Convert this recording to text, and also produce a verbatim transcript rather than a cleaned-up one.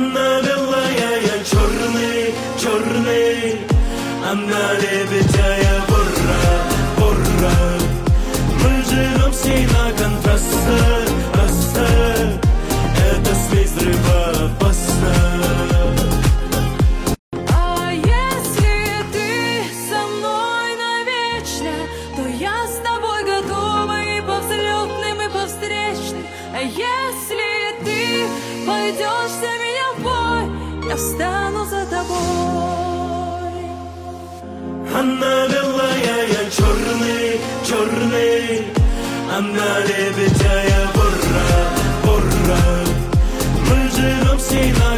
Она белая, я черный, черный. Она лебедяя, бурра, бурра. Мы живем с ней на контрастах, растах. Это смесь взрыва опасна. А если ты со мной навечно, то я с тобой готова и по взлетным, и по встречным. А если ты пойдешь за меня в бой, я встану за тобой. Она белая, я черный, черный. Она лебедяя, бурра, бурра. Мы живем с ней на